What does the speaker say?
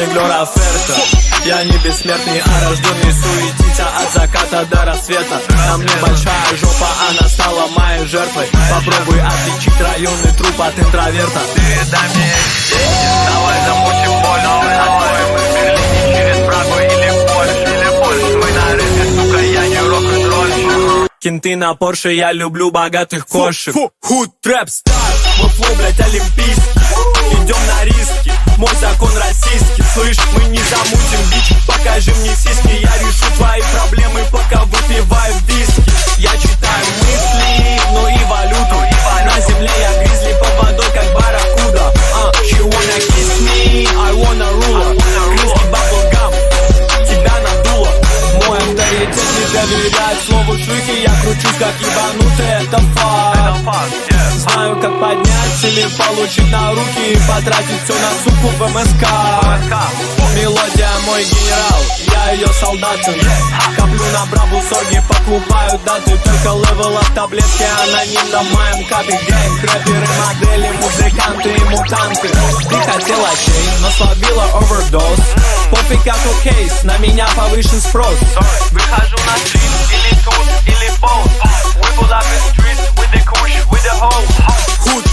меглер оферта. Я не бессмертный, а рожденный суетиться от заката до рассвета. На мне большая жопа, она стала моей жертвой. Попробуй отличить районный труп от интроверта. Передай мне эти деньги, давай замутим больше. Откроем мы в Берлине через Прагу или Польшу. Мы на рэпе, сука, я не рок-н-ролльщик. Кенты на Порше, я люблю богатых кошек. Худ трэп стар, мой флоу, блять, олимпийский. Идем на риски, мой закон российский. Слышь, мы не замутим бич, покажи мне сиськи. Я решу твои проблемы, пока выпиваю виски. Я читаю мысли, ну и валюту. На земле я гризли, под водой как барракуда. She wanna kiss me, I wanna rule. Крымский баблгам, тебя надуло. Мой авторитет не доверяет слову шлюхи. Я кручусь как ебанутый, это факт. Знаю, как поднять или получить на руки и потратить все на суку в МСК. Мелодия мой генерал, я ее солдаты. Коплю на браву сорги, покупаю даты. Только левел от таблетки, аноним на моем капе. Гейм, рэперы, модели, музыканты и мутанты. Ты хотела чей, но словила овердоз. Пофиг какой кейс, на меня повышен спрос. Выхожу на стрит, или тут, или боут. We pull up in streets with the kush, with the hoe. Худ